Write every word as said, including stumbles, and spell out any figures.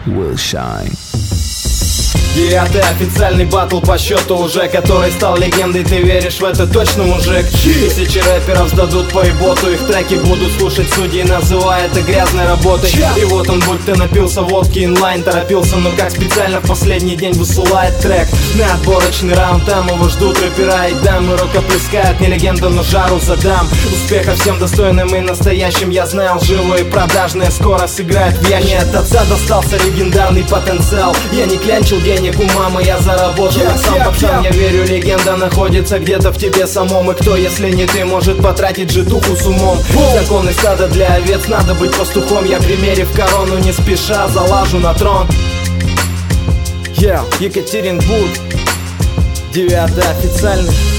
will shine. Девятый официальный батл по счету уже, который стал легендой. Ты веришь в это точно, мужик? Тысячи рэперов сдадут по еботу, их треки будут слушать судьи, называя это грязной работой. И вот он, будь ты напился водки инлайн, торопился, но как специально в последний день высылает трек на отборочный раунд. Там его ждут рэпера и дамы, рукоплескают, не легенда, но жару задам. Успеха всем достойным и настоящим, я знаю, лживые продажные скоро сыграют в яне. От отца достался легендарный потенциал, я не клянчил денег у мамы, я заработал, yeah, сам yeah, пацан, yeah. Я верю, легенда находится где-то в тебе самом. И кто, если не ты, может потратить житуху с умом? Законы стада для овец, надо быть пастухом. Я, примерив корону, не спеша залажу на трон. Yeah, Екатеринбург, девятый официальный.